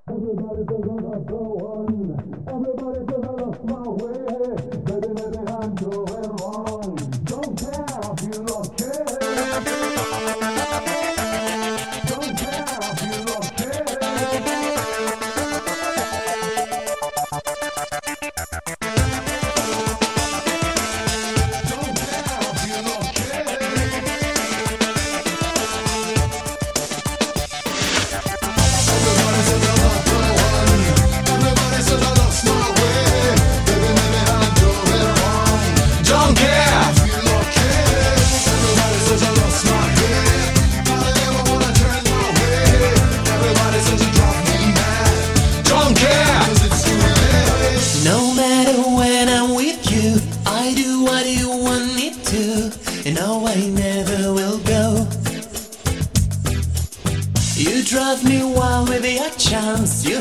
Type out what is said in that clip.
Everybody says I'm not the one. Everybody says I lost my way. Baby, maybe I'm doing wrong. Don't care if you don't care. Don't care if you don't care. Don't care if you don't care. Everybody says I'm not the one. Everybody says I lost my way. Baby, maybe I'm doing wrong. Don't care if you don't care. Everybody says I lost my head. I never wanna turn my way. Everybody says you drive me mad. Don't care 'cause it's too late. No matter when I'm with you, I do what you want me to, and no, I never will go. You drive me wild with your charms. You